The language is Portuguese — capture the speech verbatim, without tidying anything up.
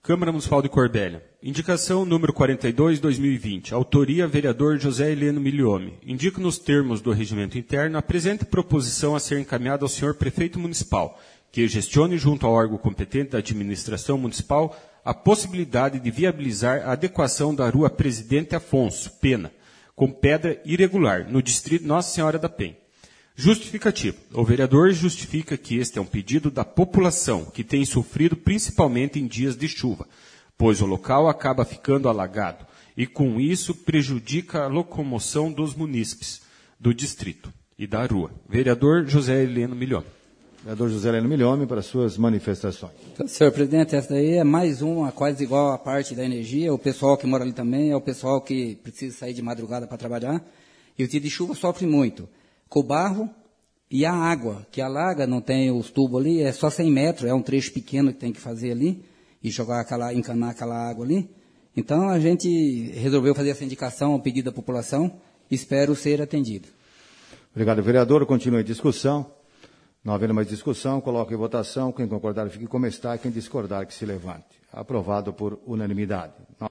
Câmara Municipal de Corbélia. Indicação número quarenta e dois, dois mil e vinte. Autoria, vereador José Heleno Miliome. Indico nos termos do regimento interno a presente proposição a ser encaminhada ao senhor prefeito municipal, que gestione junto ao órgão competente da administração municipal a possibilidade de viabilizar a adequação da rua Presidente Afonso Pena, com pedra irregular, no distrito Nossa Senhora da Penha. Justificativo. O vereador justifica que este é um pedido da população, que tem sofrido principalmente em dias de chuva, pois o local acaba ficando alagado e, com isso, prejudica a locomoção dos munícipes do distrito e da rua. Vereador José Heleno Miliome. Vereador José Heleno Miliome, para suas manifestações. Então, senhor presidente, essa daí é mais uma, quase igual à parte da energia. O pessoal que mora ali também é o pessoal que precisa sair de madrugada para trabalhar. E o dia de chuva sofre muito. Com o barro e a água, que alaga, não tem os tubos ali, é só cem metros, é um trecho pequeno que tem que fazer ali, e jogar aquela, encanar aquela água ali. Então, a gente resolveu fazer essa indicação ao pedido da população, espero ser atendido. Obrigado, vereador. Continue a discussão. Não havendo mais discussão, coloque em votação. Quem concordar fique como está, quem discordar que se levante. Aprovado por unanimidade.